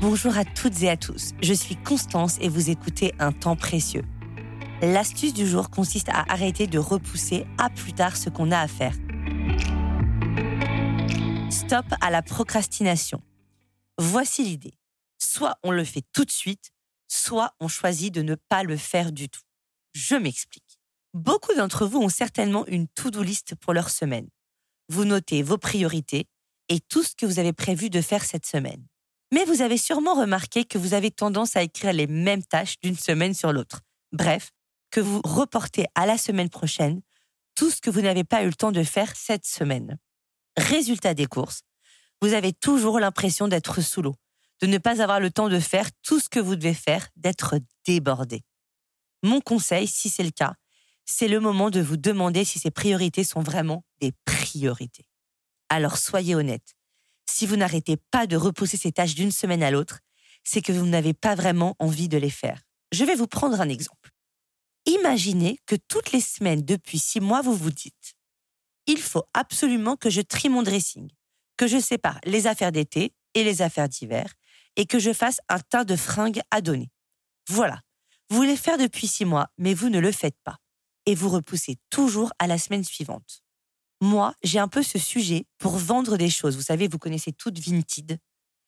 Bonjour à toutes et à tous, je suis Constance et vous écoutez Un temps précieux. L'astuce du jour consiste à arrêter de repousser à plus tard ce qu'on a à faire. Stop à la procrastination. Voici l'idée. Soit on le fait tout de suite, soit on choisit de ne pas le faire du tout. Je m'explique. Beaucoup d'entre vous ont certainement une to-do list pour leur semaine. Vous notez vos priorités et tout ce que vous avez prévu de faire cette semaine. Mais vous avez sûrement remarqué que vous avez tendance à écrire les mêmes tâches d'une semaine sur l'autre. Bref, que vous reportez à la semaine prochaine tout ce que vous n'avez pas eu le temps de faire cette semaine. Résultat des courses, vous avez toujours l'impression d'être sous l'eau, de ne pas avoir le temps de faire tout ce que vous devez faire, d'être débordé. Mon conseil, si c'est le cas, c'est le moment de vous demander si ces priorités sont vraiment des priorités. Alors soyez honnête. Si vous n'arrêtez pas de repousser ces tâches d'une semaine à l'autre, c'est que vous n'avez pas vraiment envie de les faire. Je vais vous prendre un exemple. Imaginez que toutes les semaines depuis 6 mois, vous vous dites « Il faut absolument que je trie mon dressing, que je sépare les affaires d'été et les affaires d'hiver et que je fasse un tas de fringues à donner. » Voilà, vous voulez faire depuis 6 mois, mais vous ne le faites pas. Et vous repoussez toujours à la semaine suivante. Moi, j'ai un peu ce sujet pour vendre des choses. Vous savez, vous connaissez toutes Vinted.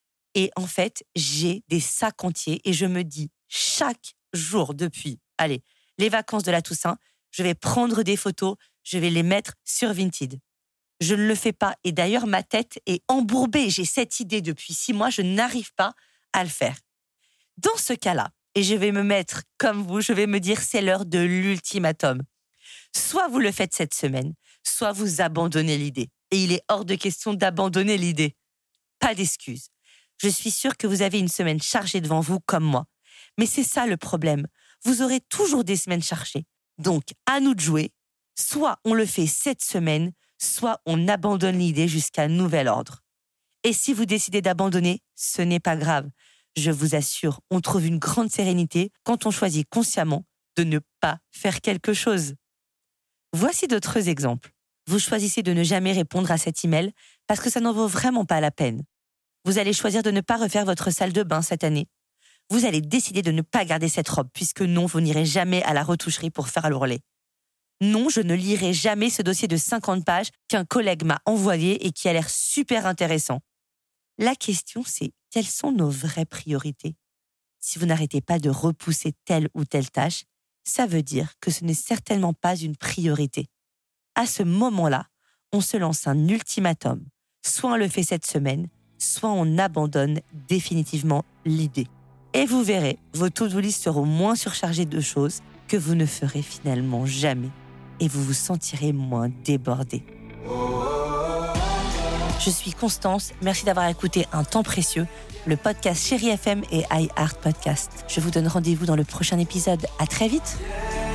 Et en fait, j'ai des sacs entiers et je me dis chaque jour depuis, les vacances de la Toussaint, je vais prendre des photos, je vais les mettre sur Vinted. Je ne le fais pas et d'ailleurs, ma tête est embourbée. J'ai cette idée depuis 6 mois, je n'arrive pas à le faire. Dans ce cas-là, et je vais me mettre comme vous, je vais me dire c'est l'heure de l'ultimatum. Soit vous le faites cette semaine, soit vous abandonnez l'idée. Et il est hors de question d'abandonner l'idée. Pas d'excuses. Je suis sûre que vous avez une semaine chargée devant vous comme moi. Mais c'est ça le problème. Vous aurez toujours des semaines chargées. Donc, à nous de jouer. Soit on le fait cette semaine, soit on abandonne l'idée jusqu'à nouvel ordre. Et si vous décidez d'abandonner, ce n'est pas grave. Je vous assure, on trouve une grande sérénité quand on choisit consciemment de ne pas faire quelque chose. Voici d'autres exemples. Vous choisissez de ne jamais répondre à cet email parce que ça n'en vaut vraiment pas la peine. Vous allez choisir de ne pas refaire votre salle de bain cette année. Vous allez décider de ne pas garder cette robe puisque non, vous n'irez jamais à la retoucherie pour faire l'ourlet. Non, je ne lirai jamais ce dossier de 50 pages qu'un collègue m'a envoyé et qui a l'air super intéressant. La question, c'est quelles sont nos vraies priorités ? Si vous n'arrêtez pas de repousser telle ou telle tâche, ça veut dire que ce n'est certainement pas une priorité. À ce moment-là, on se lance un ultimatum. Soit on le fait cette semaine, soit on abandonne définitivement l'idée. Et vous verrez, vos to-do list seront moins surchargées de choses que vous ne ferez finalement jamais. Et vous vous sentirez moins débordé. Je suis Constance, merci d'avoir écouté Un temps précieux, le podcast Chérie FM et iHeart Podcast. Je vous donne rendez-vous dans le prochain épisode. À très vite.